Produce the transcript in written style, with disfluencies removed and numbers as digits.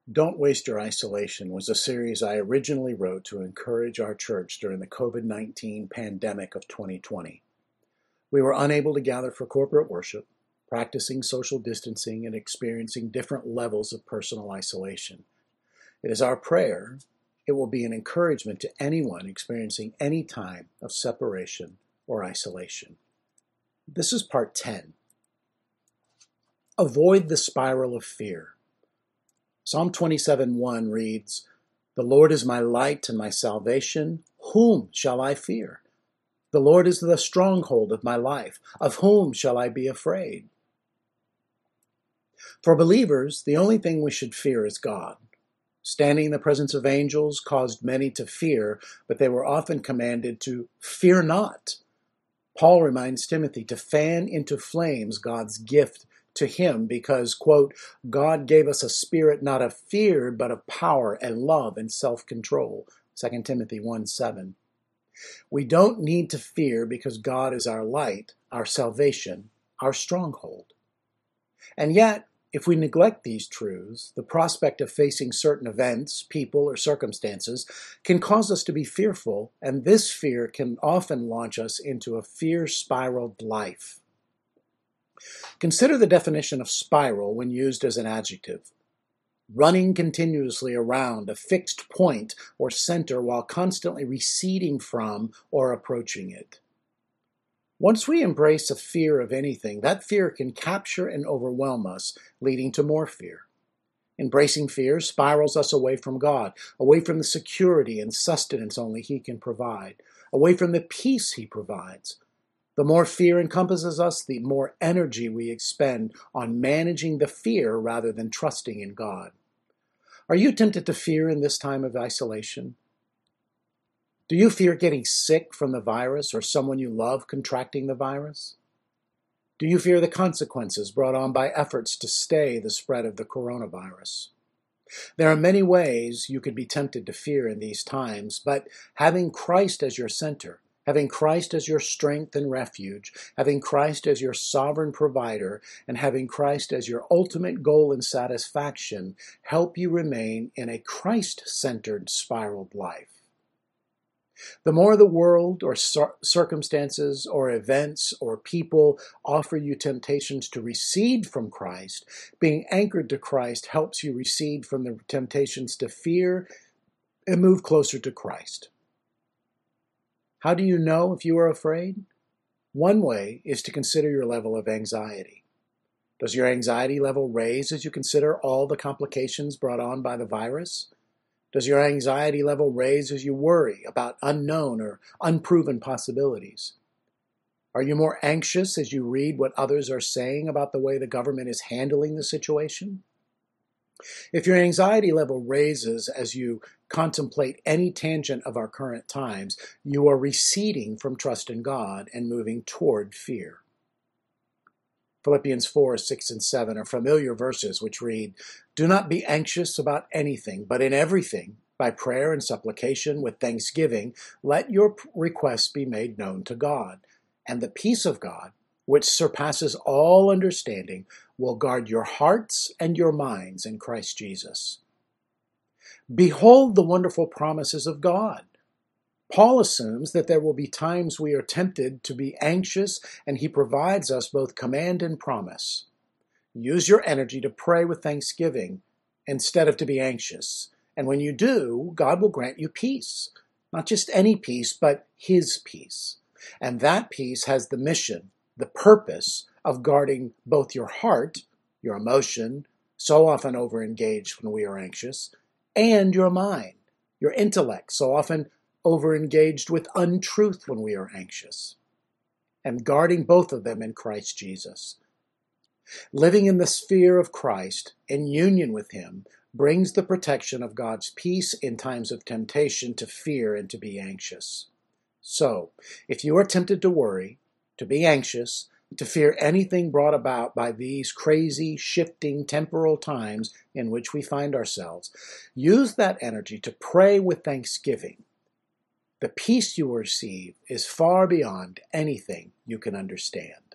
Don't Waste Your Isolation was a series I originally wrote to encourage our church during the COVID-19 pandemic of 2020. We were unable to gather for corporate worship, practicing social distancing and experiencing different levels of personal isolation. It is our prayer it will be an encouragement to anyone experiencing any time of separation or isolation. This is part 10. Avoid the spiral of fear. Psalm 27:1 reads, "The Lord is my light and my salvation. Whom shall I fear? The Lord is the stronghold of my life. Of whom shall I be afraid?" For believers, the only thing we should fear is God. Standing in the presence of angels caused many to fear, but they were often commanded to fear not. Paul reminds Timothy to fan into flames God's gift to him because, quote, "God gave us a spirit not of fear, but of power and love and self-control." 2 Timothy 1:7. We don't need to fear because God is our light, our salvation, our stronghold. And yet, if we neglect these truths, the prospect of facing certain events, people, or circumstances can cause us to be fearful, and this fear can often launch us into a fear-spiraled life. Consider the definition of spiral when used as an adjective. Running continuously around a fixed point or center while constantly receding from or approaching it. Once we embrace a fear of anything, that fear can capture and overwhelm us, leading to more fear. Embracing fear spirals us away from God, away from the security and sustenance only He can provide, away from the peace He provides. The more fear encompasses us, the more energy we expend on managing the fear rather than trusting in God. Are you tempted to fear in this time of isolation? Do you fear getting sick from the virus or someone you love contracting the virus? Do you fear the consequences brought on by efforts to stay the spread of the coronavirus? There are many ways you could be tempted to fear in these times, but having Christ as your center, having Christ as your strength and refuge, having Christ as your sovereign provider, and having Christ as your ultimate goal and satisfaction help you remain in a Christ-centered spiraled life. The more the world or circumstances or events or people offer you temptations to recede from Christ, being anchored to Christ helps you recede from the temptations to fear and move closer to Christ. How do you know if you are afraid? One way is to consider your level of anxiety. Does your anxiety level raise as you consider all the complications brought on by the virus? Does your anxiety level raise as you worry about unknown or unproven possibilities? Are you more anxious as you read what others are saying about the way the government is handling the situation? If your anxiety level raises as you contemplate any tangent of our current times, you are receding from trust in God and moving toward fear. Philippians 4:6-7 are familiar verses which read, "Do not be anxious about anything, but in everything, by prayer and supplication with thanksgiving, let your requests be made known to God. And the peace of God, which surpasses all understanding, will guard your hearts and your minds in Christ Jesus." Behold the wonderful promises of God. Paul assumes that there will be times we are tempted to be anxious, and he provides us both command and promise. Use your energy to pray with thanksgiving instead of to be anxious. And when you do, God will grant you peace. Not just any peace, but His peace. And that peace has the mission, the purpose of guarding both your heart, your emotion, so often overengaged when we are anxious, and your mind, your intellect, so often overengaged with untruth when we are anxious, and guarding both of them in Christ Jesus. Living in the sphere of Christ, in union with Him, brings the protection of God's peace in times of temptation to fear and to be anxious. So, if you are tempted to worry, to be anxious, to fear anything brought about by these crazy, shifting, temporal times in which we find ourselves, use that energy to pray with thanksgiving. The peace you receive is far beyond anything you can understand.